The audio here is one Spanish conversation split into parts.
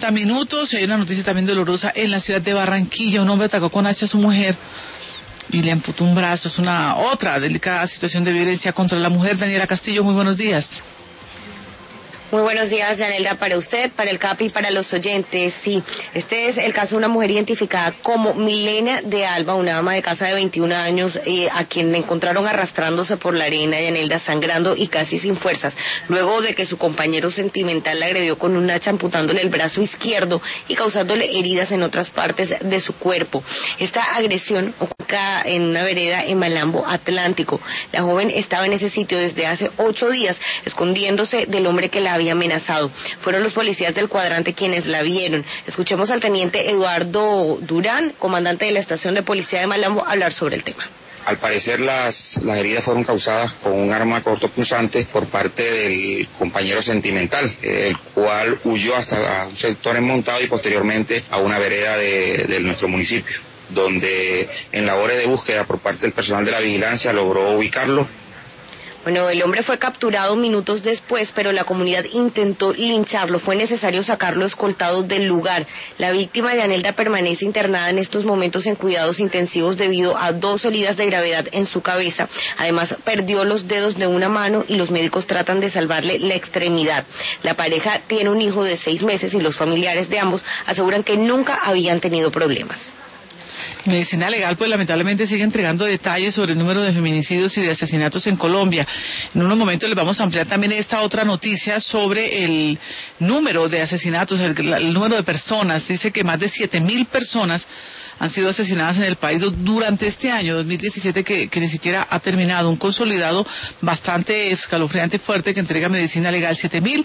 50 minutos. Hay una noticia también dolorosa en la ciudad de Barranquilla. Un hombre atacó con hacha a su mujer y le amputó un brazo. Es otra delicada situación de violencia contra la mujer. Daniela Castillo, muy buenos días. Muy buenos días, Yanelda, para usted, para el CAPI y para los oyentes. Sí, este es el caso de una mujer identificada como Milena de Alba, una ama de casa de 21 años, a quien encontraron arrastrándose por la arena, Yanelda, sangrando y casi sin fuerzas, luego de que su compañero sentimental la agredió con un hacha amputándole el brazo izquierdo y causándole heridas en otras partes de su cuerpo. Esta agresión ocurrió en una vereda en Malambo Atlántico. La joven estaba en ese sitio desde hace 8 días, escondiéndose del hombre que la había amenazado. Fueron los policías del cuadrante quienes la vieron. Escuchemos al teniente Eduardo Durán, comandante de la estación de policía de Malambo, hablar sobre el tema. Al parecer las heridas fueron causadas con un arma cortopunzante por parte del compañero sentimental, el cual huyó hasta un sector enmontado y posteriormente a una vereda de nuestro municipio, donde en labores de búsqueda por parte del personal de la vigilancia logró ubicarlo. Bueno, el hombre fue capturado minutos después, pero la comunidad intentó lincharlo. Fue necesario sacarlo escoltado del lugar. La víctima de Yanelda permanece internada en estos momentos en cuidados intensivos debido a 2 heridas de gravedad en su cabeza. Además, perdió los dedos de una mano y los médicos tratan de salvarle la extremidad. La pareja tiene un hijo de 6 meses y los familiares de ambos aseguran que nunca habían tenido problemas. Medicina Legal, pues lamentablemente sigue entregando detalles sobre el número de feminicidios y de asesinatos en Colombia. En unos momentos les vamos a ampliar también esta otra noticia sobre el número de asesinatos, el número de personas. Dice que más de 7.000 personas han sido asesinadas en el país durante este año 2017 que ni siquiera ha terminado. Un consolidado bastante escalofriante, fuerte, que entrega Medicina Legal.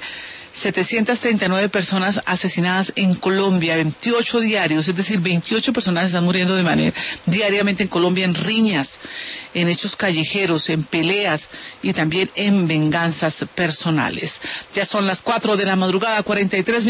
7.739 personas asesinadas en Colombia, 28 diarios, es decir, 28 personas están muriendo diariamente en Colombia en riñas, en hechos callejeros, en peleas y también en venganzas personales. Ya son las 4 de la madrugada, 43 minutos.